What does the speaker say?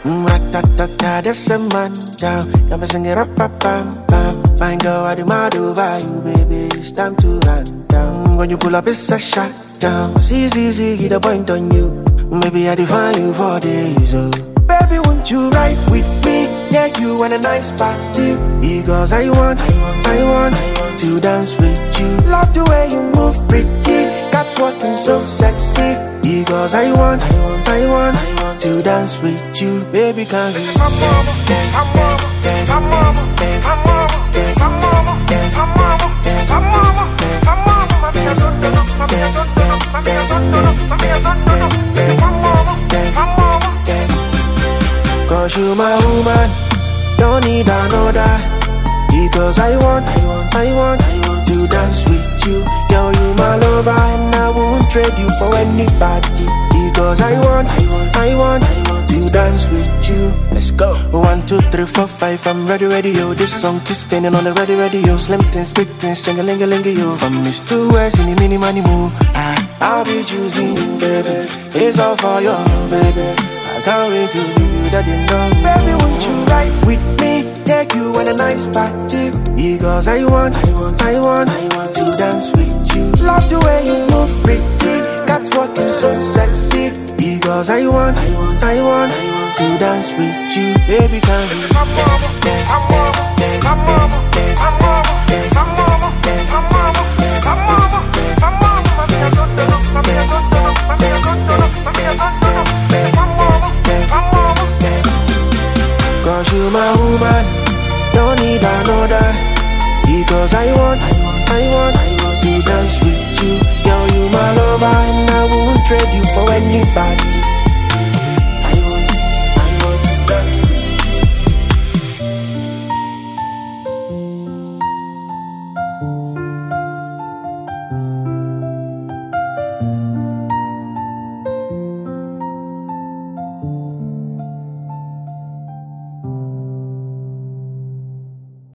Rat-tat-tat-tat, that's a man down. Got me singing rap-pam-pam-pam. Fine girl, I demand over you, baby. It's time to run down. When you pull up, it's a shot down. See, get a point on you. Maybe I define you for days, oh. Baby, won't you ride with me? Take you on a nice party. Because I want to dance with you. Love the way you move pretty. Got walking so sexy. Because I want to dance with you. Baby, can we Cause you my woman, don't need another. Because I want to dance with you. Girl, you my lover and I won't trade you for anybody. Because I want to dance with you. Let's go. 1, 2, 3, 4, 5. I'm ready, yo. This song keeps spinning on the ready, yo. Slim things, big things, string-a-ling-a-ling, yo. From east to west in the mini money move. I'll be choosing you, baby. It's all for you, baby. I can't wait to give you that you know. Baby, won't you ride with me? Take you on a nice party. Because I want to dance with you. Love the way you move pretty. Got walking so sexy. Because I want to dance with you. Baby, can we Cause you my woman, don't need another. Because I want